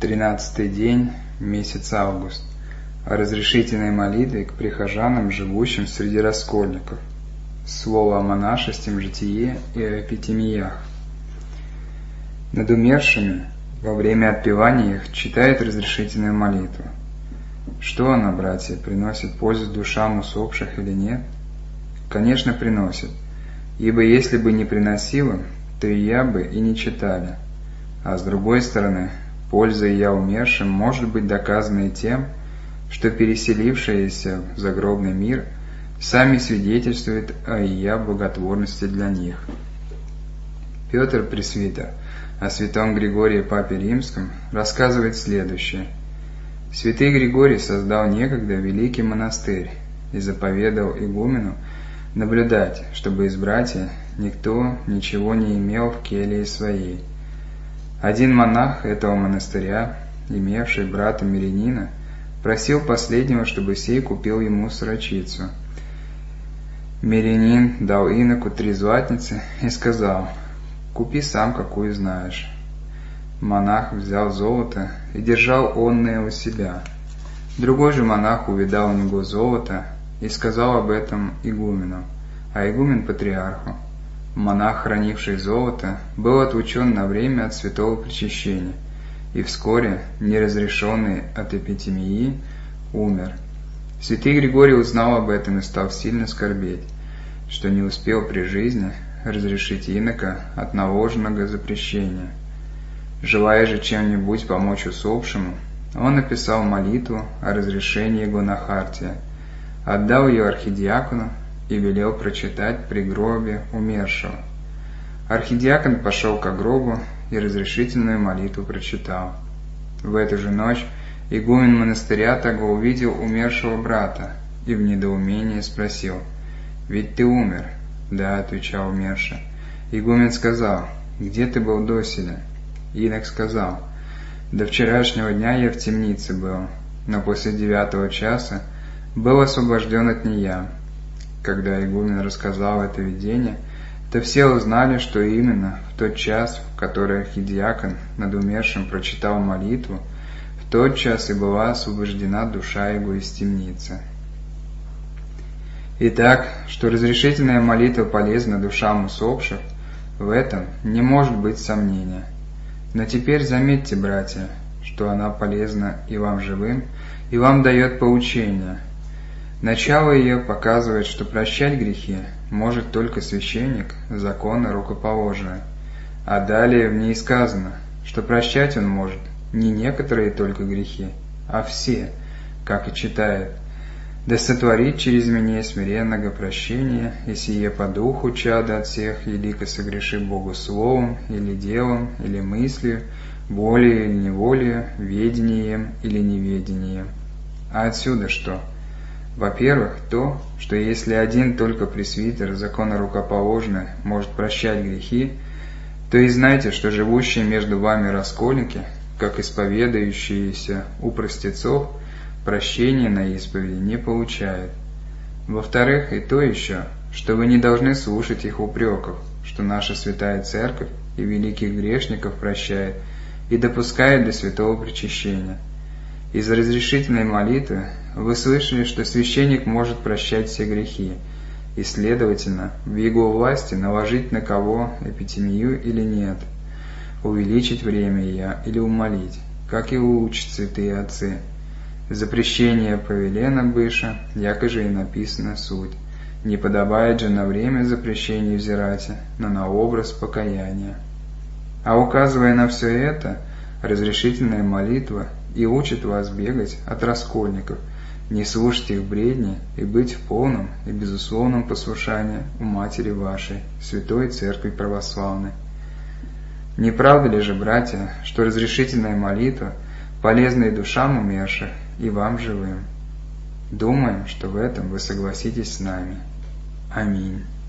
13-й день, месяц август. О разрешительной молитве к прихожанам, живущим среди раскольников. Слово о монашеском житие и о эпитемиях. Над умершими во время отпевания их читает разрешительную молитву. Что она, братья, приносит пользу душам усопших или нет? Конечно, приносит, ибо если бы не приносила, то и я бы и не читали. А с другой стороны, польза я умершим может быть доказана и тем, что переселившиеся в загробный мир сами свидетельствуют о ия благотворности для них. Петр Пресвитер о святом Григории Папе Римском рассказывает следующее. Святый Григорий создал некогда великий монастырь и заповедал игумену наблюдать, чтобы из братьев никто ничего не имел в келье своей. Один монах этого монастыря, имевший брата мирянина, просил последнего, чтобы сей купил ему сорочицу. Мирянин дал иноку 3 златницы и сказал: «Купи сам, какую знаешь». Монах взял золото и держал онное у себя. Другой же монах увидал у него золото и сказал об этом игумену, а игумен патриарху. Монах, хранивший золото, был отлучен на время от святого причащения, и вскоре, неразрешенный от эпитемии, умер. Святый Григорий узнал об этом и стал сильно скорбеть, что не успел при жизни разрешить инока от наложенного запрещения. Желая же чем-нибудь помочь усопшему, он написал молитву о разрешении гонохартия, отдал ее архидиакону и велел прочитать при гробе умершего. Архидиакон пошел к гробу и разрешительную молитву прочитал. В эту же ночь игумен монастыря того увидел умершего брата и в недоумении спросил: «Ведь ты умер?» «Да», — отвечал умерший. Игумен сказал: «Где ты был доселе?» Инок сказал: «До вчерашнего дня я в темнице был, но после 9 часа был освобожден от нея». Когда игумен рассказал это видение, то все узнали, что именно в тот час, в который архидиакон над умершим прочитал молитву, в тот час и была освобождена душа его из темницы. Итак, что разрешительная молитва полезна душам усопших, в этом не может быть сомнения. Но теперь заметьте, братья, что она полезна и вам живым, и вам дает поучение. Начало ее показывает, что прощать грехи может только священник, законно рукоположенный. А далее в ней сказано, что прощать он может не некоторые только грехи, а все, как и читает: «Да сотворит через меня смиренного прощения, и сие по духу чада от всех, елико согреши Богу словом, или делом, или мыслью, волею или неволею, ведением или неведением». А отсюда что? Во-первых, то, что если один только пресвитер, законорукоположный, может прощать грехи, то и знайте, что живущие между вами раскольники, как исповедающиеся у простецов, прощения на исповеди не получают. Во-вторых, и то еще, что вы не должны слушать их упреков, что наша святая церковь и великих грешников прощает и допускает до святого причащения. Из разрешительной молитвы вы слышали, что священник может прощать все грехи, и, следовательно, в его власти наложить на кого эпитемию или нет, увеличить время ее или умолить, как и учат святые отцы. Запрещение повелено быша, яко же и написано суть. Не подобает же на время запрещения взирать, но на образ покаяния. А указывая на все это, разрешительная молитва и учит вас бегать от раскольников, не слушать их бредни и быть в полном и безусловном послушании у Матери вашей, Святой Церкви Православной. Не правда ли же, братья, что разрешительная молитва полезна и душам умерших, и вам живым? Думаем, что в этом вы согласитесь с нами. Аминь.